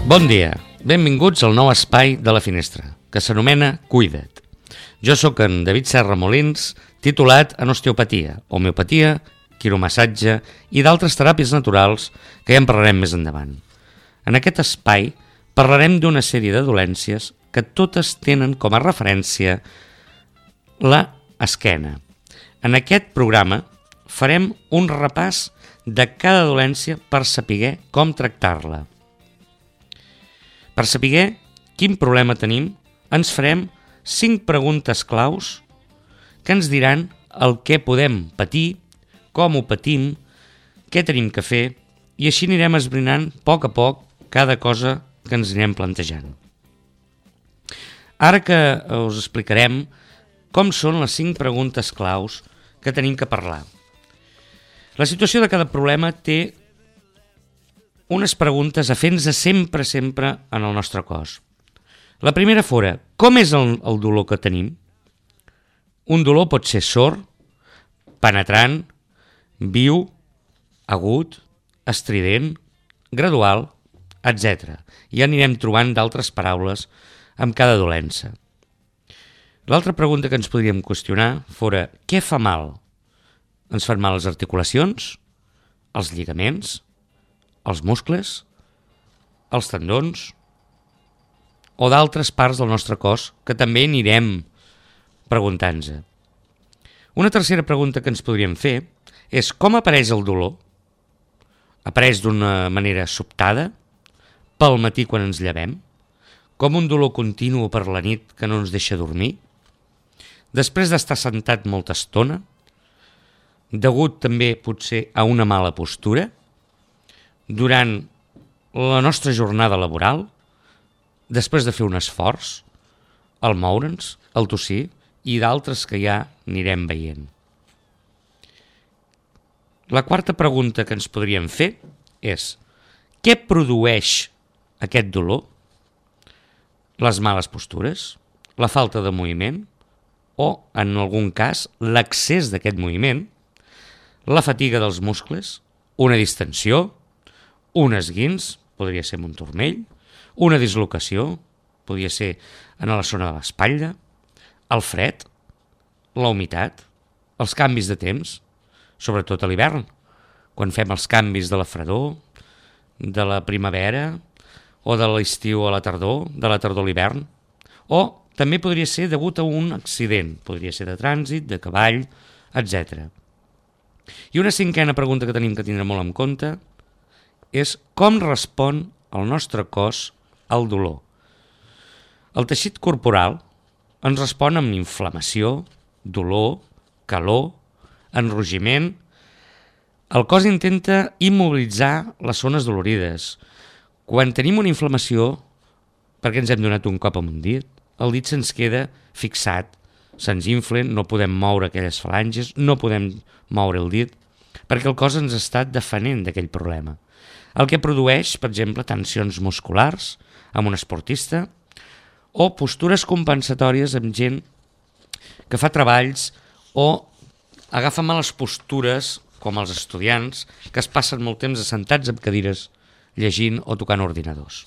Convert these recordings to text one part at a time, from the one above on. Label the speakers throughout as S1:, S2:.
S1: Bon dia, benvinguts al nou espai de la Finestra, que s'anomena Cuida't. Jo sóc en David Serra Molins, titulat en osteopatia, homeopatia, quiromassatge i d'altres teràpies naturals que ja en parlarem més endavant. En aquest espai parlarem d'una sèrie de dolències que totes tenen com a referència la esquena. En aquest programa farem un repàs de cada dolència per saber com tractar-la. Per saber quin problema tenim, ens farem 5 preguntes claus que ens diran el què podem patir, com ho patim, què tenim que fer, i així anirem esbrinant a poc cada cosa que ens anirem plantejant. Ara que us explicarem com són les 5 preguntes claus que tenim que parlar. La situació de cada problema té unes preguntes a fer-nos sempre en el nostre cos. La primera fora, com és el dolor que tenim? Un dolor pot ser sord, penetrant, viu, agut, estrident, gradual, etc. Ja anirem trobant d'altres paraules amb cada dolença. L'altra pregunta que ens podríem qüestionar fora, què fa mal? Ens fan mal les articulacions, els lligaments, els muscles, els tendons o d'altres parts del nostre cos que també anirem preguntant-nos. Una tercera pregunta que ens podríem fer és com apareix el dolor? Apareix d'una manera sobtada, pel matí quan ens llevem, com un dolor continu per la nit que no ens deixa dormir, després d'estar sentat molta estona, degut també potser a una mala postura, durant la nostra jornada laboral, després de fer un esforç, el moure'ns, el tossir i d'altres que ja anirem veient. La quarta pregunta que ens podríem fer és què produeix aquest dolor? Les males postures, la falta de moviment o, en algun cas, l'excés d'aquest moviment, la fatiga dels muscles, una distensió, un esguins, podria ser amb un turmell, una dislocació, podria ser en la zona de l'espatlla, el fred, la humitat, els canvis de temps, sobretot a l'hivern, quan fem els canvis de la fredor, de la primavera, o de l'estiu a la tardor, de la tardor a l'hivern, o també podria ser degut a un accident, podria ser de trànsit, de cavall, etc. I una cinquena pregunta que tenim que tindre molt en compte és com respon el nostre cos al dolor. El teixit corporal ens respon amb inflamació, dolor, calor, enrogiment. El cos intenta immobilitzar les zones dolorides. Quan tenim una inflamació, perquè ens hem donat un cop amb un dit, el dit se'ns queda fixat, se'ns inflen, no podem moure aquelles falanges, no podem moure el dit, perquè el cos ens està defenent d'aquell problema. El que produeix, per exemple, tensions musculars amb un esportista o postures compensatòries amb gent que fa treballs o agafa males postures, com els estudiants, que es passen molt temps assentats en cadires llegint o tocant ordinadors.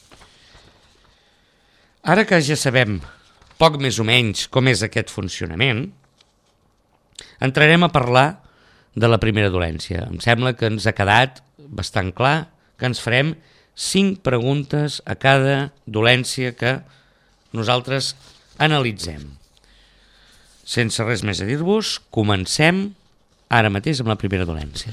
S1: Ara que ja sabem poc més o menys com és aquest funcionament, entrarem a parlar de la primera dolència. Em sembla que ens ha quedat bastant clar que ens farem 5 preguntes a cada dolència que nosaltres analitzem. Sense res més a dir-vos, comencem ara mateix amb la primera dolència.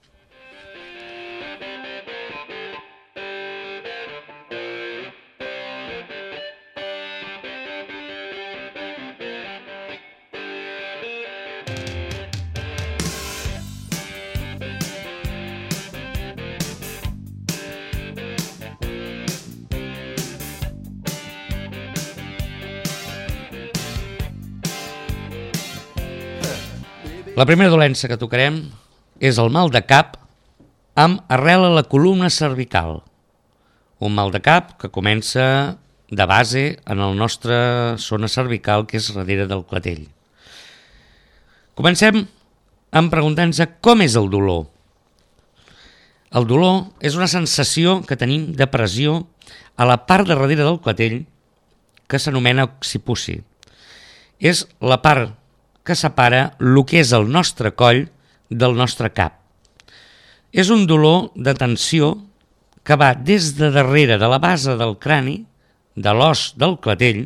S1: La primera dolència que tocarem és el mal de cap amb arrel a la columna cervical. Un mal de cap que comença de base en la nostra zona cervical, que és darrere del clatell. Comencem amb preguntar-nos com és el dolor. El dolor és una sensació que tenim de pressió a la part de darrere del clatell que s'anomena occipuci. És la part que separa el que és el nostre coll del nostre cap. És un dolor de tensió que va des de darrere de la base del crani, de l'os del clatell,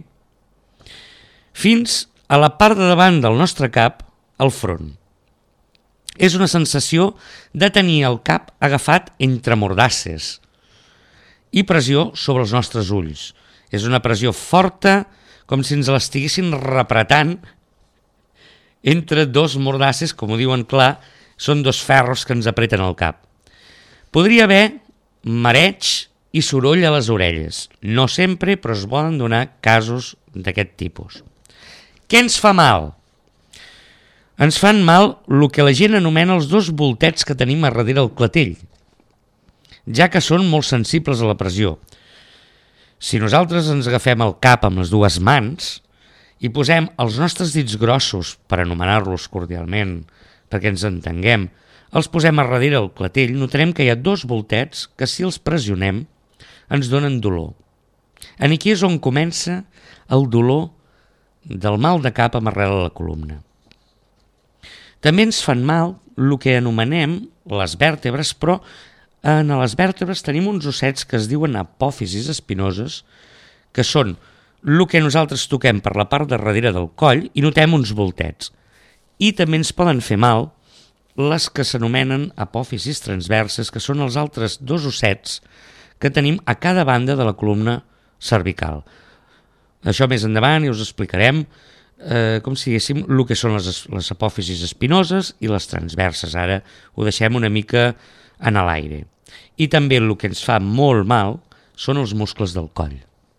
S1: fins a la part de davant del nostre cap, al front. És una sensació de tenir el cap agafat entre mordasses i pressió sobre els nostres ulls. És una pressió forta, com si ens l'estiguessin repretant entre dos mordasses, com ho diuen clar, són dos ferros que ens apreten el cap. Podria haver mareig i soroll a les orelles. No sempre, però es poden donar casos d'aquest tipus. Què ens fa mal? Ens fan mal el que la gent anomena els dos voltets que tenim a darrere el clatell, ja que són molt sensibles a la pressió. Si nosaltres ens agafem el cap amb les dues mans i posem els nostres dits grossos, per anomenar-los cordialment, perquè ens entenguem, els posem a darrere el clatell, notarem que hi ha dos voltets que si els pressionem ens donen dolor. Aquí és on comença el dolor del mal de cap amarrel a la columna. També ens fan mal el que anomenem les vèrtebres, però en les vèrtebres tenim uns ossets que es diuen apòfisis espinoses, que són el que nosaltres toquem per la part de darrere del coll i notem uns voltets. I també ens poden fer mal les que s'anomenen apòfisis transverses, que són els altres dos ossets que tenim a cada banda de la columna cervical. Això més endavant i us explicarem com si diguéssim el que són les apòfisis espinoses i les transverses. Ara ho deixem una mica en l'aire. I també el que ens fa molt mal són els muscles del coll.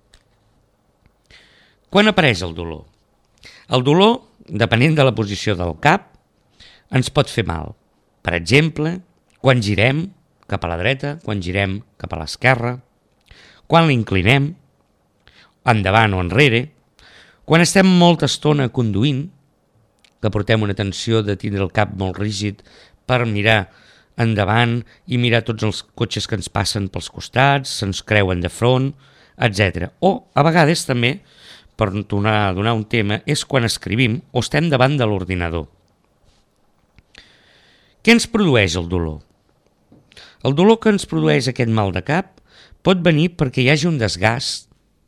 S1: Quan apareix el dolor? El dolor, depenent de la posició del cap, ens pot fer mal. Per exemple, quan girem cap a la dreta, quan girem cap a l'esquerra, quan l'inclinem, endavant o enrere, quan estem molta estona conduint, que portem una tensió de tindre el cap molt rígid per mirar endavant i mirar tots els cotxes que ens passen pels costats, se'ns creuen de front, etc. O, a vegades també, per donar un tema, és quan escrivim o estem davant de l'ordinador. Què ens produeix el dolor? El dolor que ens produeix aquest mal de cap pot venir perquè hi hagi un desgast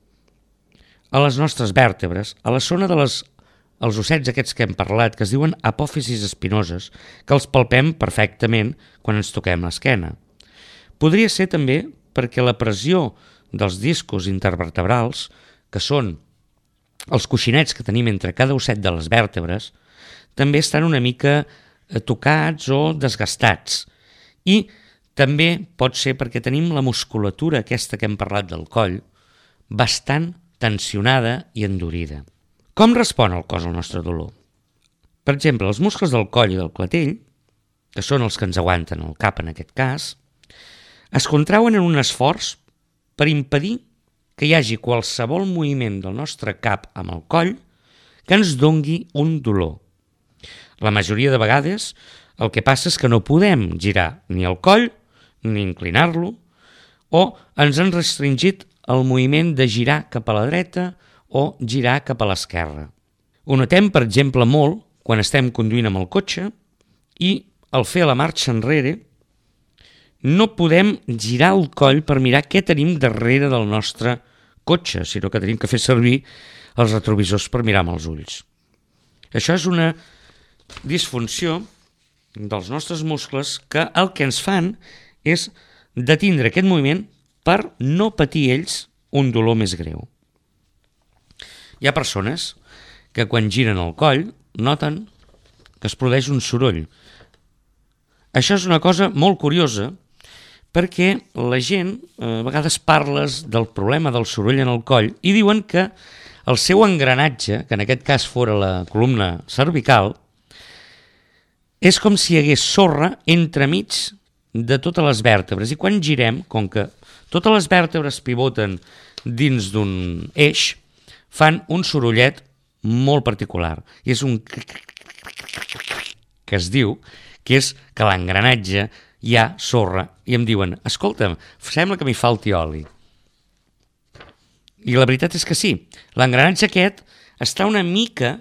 S1: a les nostres vèrtebres, a la zona dels ossets aquests que hem parlat, que es diuen apòfisis espinoses, que els palpem perfectament quan ens toquem l'esquena. Podria ser també perquè la pressió dels discos intervertebrals, que són els coixinets que tenim entre cada osset de les vèrtebres, també estan una mica tocats o desgastats. I també pot ser perquè tenim la musculatura aquesta que hem parlat del coll bastant tensionada i endurida. Com respon el cos al nostre dolor? Per exemple, els muscles del coll i del clatell, que són els que ens aguanten el cap en aquest cas, es contrauen en un esforç per impedir que hi hagi qualsevol moviment del nostre cap amb el coll que ens dongui un dolor. La majoria de vegades el que passa és que no podem girar ni el coll ni inclinar-lo, o ens han restringit el moviment de girar cap a la dreta o girar cap a l'esquerra. Ho notem, per exemple, molt quan estem conduint amb el cotxe i al fer la marxa enrere no podem girar el coll per mirar què tenim darrere del nostre cotxe, sinó que tenim que fer servir els retrovisors per mirar amb els ulls. Això és una disfunció dels nostres muscles que el que ens fan és detindre aquest moviment per no patir ells un dolor més greu. Hi ha persones que quan giren el coll noten que es produeix un soroll. Això és una cosa molt curiosa perquè la gent a vegades parles del problema del soroll en el coll i diuen que el seu engranatge, que en aquest cas fora la columna cervical, és com si hi hagués sorra entremig de totes les vèrtebres i quan girem, com que totes les vèrtebres pivoten dins d'un eix, fan un sorollet molt particular. I és un que es diu que és que l'engranatge hi ha sorra i em diuen, escolta'm, sembla que m'hi falti oli. I la veritat és que sí, l'engranatge aquest està una mica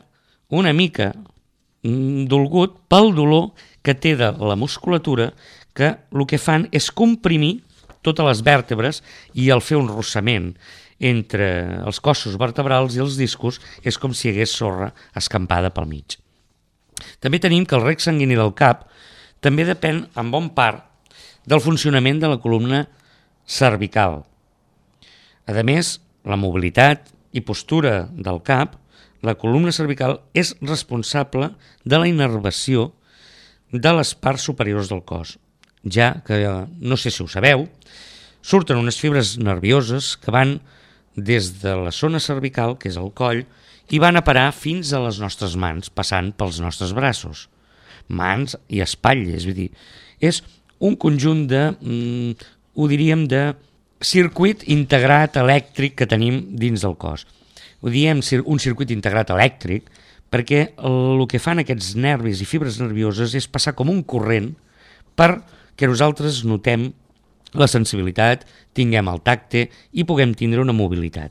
S1: dolgut pel dolor que té de la musculatura, que el que fan és comprimir totes les vèrtebres i al fer un rossament entre els cossos vertebrals i els discos és com si hi hagués sorra escampada pel mig. També tenim que el rec sanguini del cap també depèn en bon part del funcionament de la columna cervical. A més, la mobilitat i postura del cap, la columna cervical és responsable de la innervació de les parts superiors del cos, ja que, no sé si ho sabeu, surten unes fibres nervioses que van des de la zona cervical, que és el coll, i van a parar fins a les nostres mans, passant pels nostres braços. Mans i espatlles, vull dir, és un conjunt de, ho diríem, de circuit integrat elèctric que tenim dins del cos. Ho diem un circuit integrat elèctric perquè el que fan aquests nervis i fibres nervioses és passar com un corrent perquè nosaltres notem la sensibilitat, tinguem el tacte i puguem tindre una mobilitat.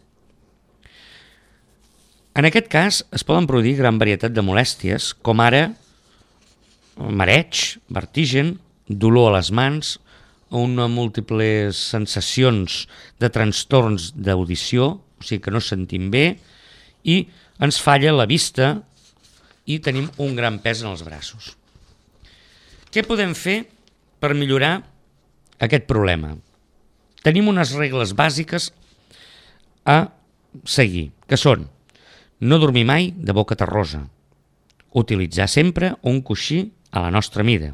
S1: En aquest cas es poden produir gran varietat de molèsties, com ara mareig, vertigen, dolor a les mans, una múltiples sensacions de trastorns d'audició, o sigui que no sentim bé, i ens falla la vista i tenim un gran pes en els braços. Què podem fer per millorar aquest problema? Tenim unes regles bàsiques a seguir, que són no dormir mai de boca terrosa, utilitzar sempre un coixí a la nostra mida,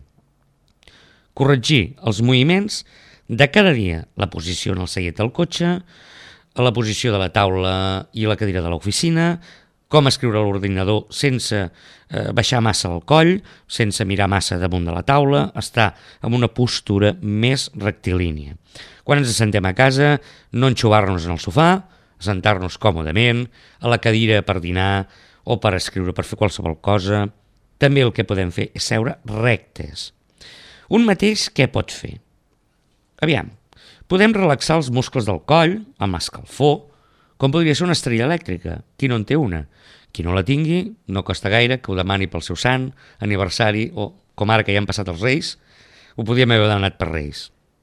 S1: corregir els moviments de cada dia, la posició en el seient del cotxe, la posició de la taula i la cadira de l'oficina, com escriure a l'ordinador sense baixar massa el coll, sense mirar massa damunt de la taula, estar en una postura més rectilínia. Quan ens assentem a casa, no enxuvar-nos en el sofà, assentar-nos còmodament, a la cadira per dinar o per escriure, per fer qualsevol cosa. També el que podem fer és seure rectes. Un mateix què pot fer? Aviam, podem relaxar els muscles del coll amb escalfor, com podria ser una estrella elèctrica. Qui no en té una? Qui no la tingui, no costa gaire que ho demani pel seu sant, aniversari o, com ara que ja han passat els Reis, ho podíem haver demanat per Reis.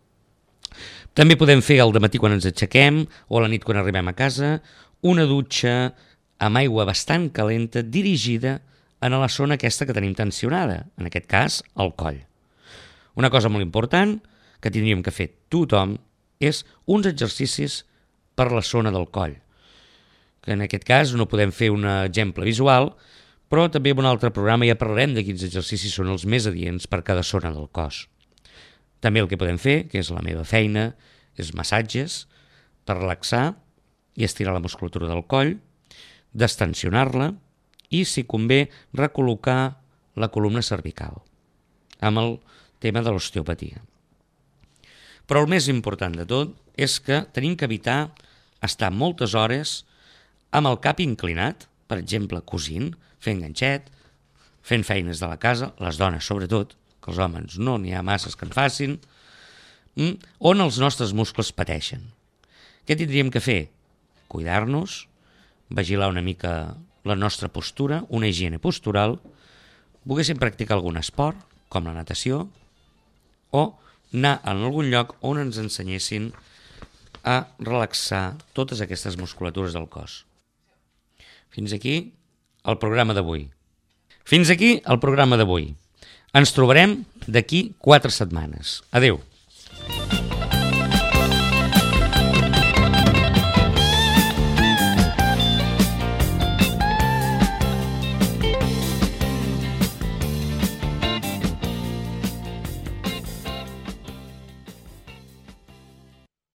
S1: També podem fer al dematí quan ens aixequem o a la nit quan arribem a casa una dutxa amb aigua bastant calenta dirigida a la zona aquesta que tenim tensionada, en aquest cas el coll. Una cosa molt important que tindríem que fer tothom és uns exercicis per la zona del coll, que en aquest cas no podem fer un exemple visual, però també en un altre programa ja parlarem de quins exercicis són els més adients per cada zona del cos. També el que podem fer, que és la meva feina, és massatges per relaxar i estirar la musculatura del coll, destensionar-la i, si convé, recol·locar la columna cervical amb el tema de l'osteopatia. Però el més important de tot és que tenim que evitar estar moltes hores amb el cap inclinat, per exemple, cosint, fent ganxet, fent feines de la casa, les dones sobretot, que els homes no n'hi ha masses que en facin, on els nostres muscles pateixen. Què tindríem que fer? Cuidar-nos, vigilar una mica la nostra postura, una higiene postural, poguéssim practicar algun esport, com la natació, o anar en algun lloc on ens ensenyessin a relaxar totes aquestes musculatures del cos. Fins aquí el programa d'avui. Ens trobarem d'aquí 4 setmanes. Adéu.